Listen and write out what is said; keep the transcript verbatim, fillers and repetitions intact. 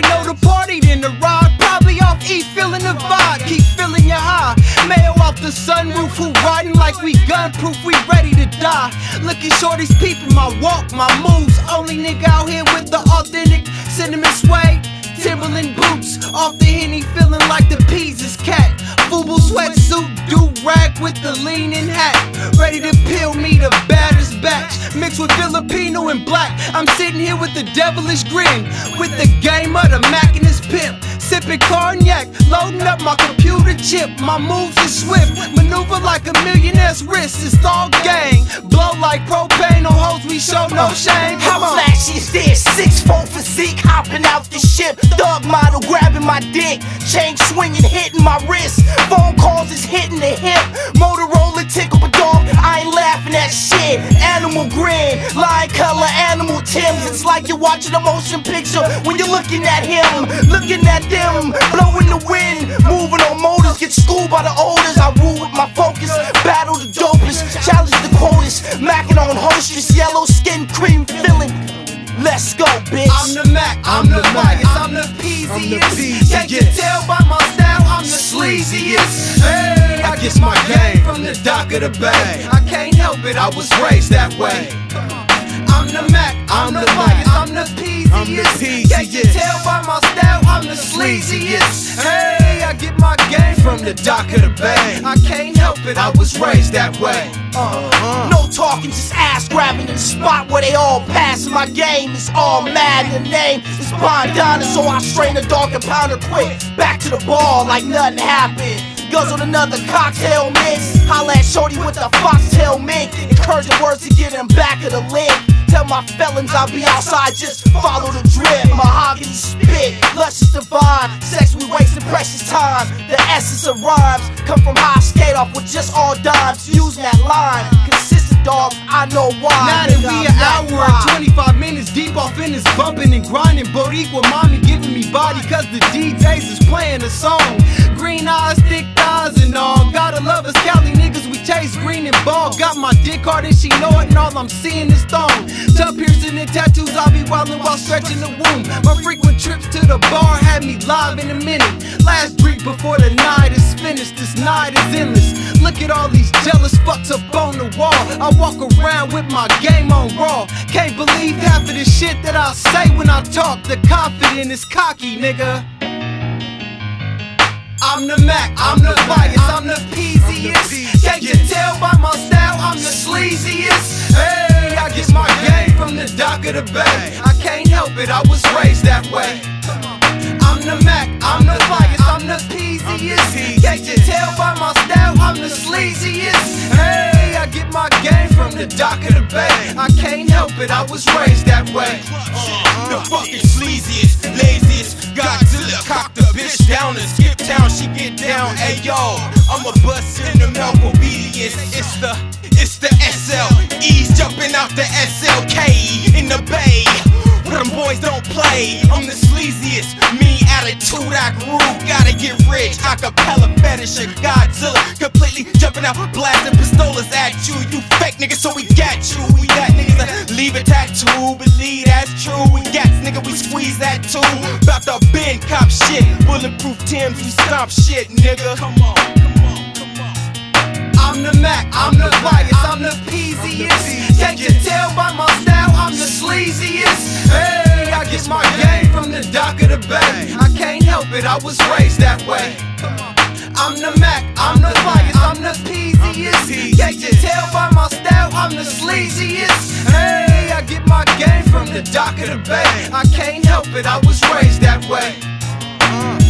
ain't know the party, then the ride. Probably off E, feeling the vibe, keep feeling your high. Mayo off the sunroof, who riding like we gunproof, we ready to die. Looking shorties peeping my walk, my moves. Only nigga out here with the authentic cinnamon suede Timberland boots. Off the Henny, feeling like the peas is cat. Fubu sweatsuit, do-rag with the leaning hat. Ready to peel me the baddest batch, mixed with Filipino and black. I'm sitting here with the devilish grin, with the game of the Mac and his pimp. Sipping cognac, loading up my computer chip. My moves is swift, maneuver like a millionaire's wrist. It's all gang, blow like propane. No hoes, we show no shame. How flashy is this? six four physique, hopping out the ship. Thug model grabbing my dick, chain swinging, hitting my wrist. Phone calls is hitting the hip. Motorola tickle, but dog, I ain't laughing at shit. Animal grin, lion color, animal Tims. It's like you're watching a motion picture when you're looking at him, looking at them, blowing the wind, moving on motors. Get schooled by the oldest. I rule with my focus, battle the dopest, challenge the quotest, macking on hostess, yellow skin, cream filling. Let's go, bitch. I'm the Mac, I'm the bias, I'm the peasiest. Can't you tell by my style, I'm the sleaziest. Hey, I get my game from the dock of the bay. I can't help it, I was raised that way. I'm the Mac, I'm the bias, I'm the peasiest. Can't you tell by my style, I'm the sleaziest. Hey, I get my game from the dock of the bay. I can't help it, I was raised that way. Uh, no talking, just ass grabbing in the spot where they all pass. My game is all mad, and the name is Bondana, so I strain a dog and pound her quick. Back to the ball like nothing happened. Guzzled another cocktail mix. Holla at shorty with the foxtail mink. Encouraging words to get him back of the link. Tell my felons I'll be outside, just follow the drip. Mahogany spit, luscious divine. Sex, we wasting precious time. The essence of rhymes come from high skate off with just all dimes. Using that line, consistent dog, I know why. Now that we an hour and twenty-five minutes deep off in this bumping and grinding. Boricua mommy giving me body cause the D Js is playing a song. Green eyes, thick thighs and all. Gotta love us Cali niggas, we chase green and ball. Got my dick hard and she know it and all I'm seeing is thong. Tuck piercing and tattoos, I'll be wildin' while stretching the womb. My frequent trips to the bar had me live in a minute. Last drink before the night is finished, this night is endless. Look at all these jealous fucks up on the wall. I walk around with my game on raw. Can't believe half of the shit that I say when I talk. The confident is cocky, nigga. I'm the Mac, I'm the bias, I'm the peasiest. Can't you tell by my style, I'm the sleaziest. Hey, I get my game from the dock of the bay. I can't help it, I was raised that way. I'm the Mac, I'm the bias, I'm the peasiest. Can't you tell by my style, I'm the sleaziest. Hey, I get my game from the dock of the bay. I can't help it, I was raised that way. The fucking sleaziest, laziest Godzilla, cock the bitch down and skip town, she get down. Ayo, I'm a bust in the milk obedience. It's the, it's the S L E's jumping out the S L K in the bay. Where them boys don't play. I'm the sleaziest, mean attitude I grew. Gotta get rich, acapella fetish of Godzilla. Completely jumping out, blasting pistolas at you. You fake niggas, so we got you. We got niggas that leave a tattoo, believe that's true. We got nigga, we squeeze that too. About the bend cop shit, bulletproof Tims, we stomp shit, nigga. Come on, come on, come on. I'm the Mac, I'm the bias, I'm the peasiest. Can't you tell by my style, I'm the sleaziest. Hey, I get my game from the dock of the bay. I can't help it, I was raised that way. I'm the Mac, I'm the bias, I'm the peasiest. Can't you tell by my style, I'm the sleaziest. Hey, I get my game from the dock of the bay. I can't help it, I was raised that way.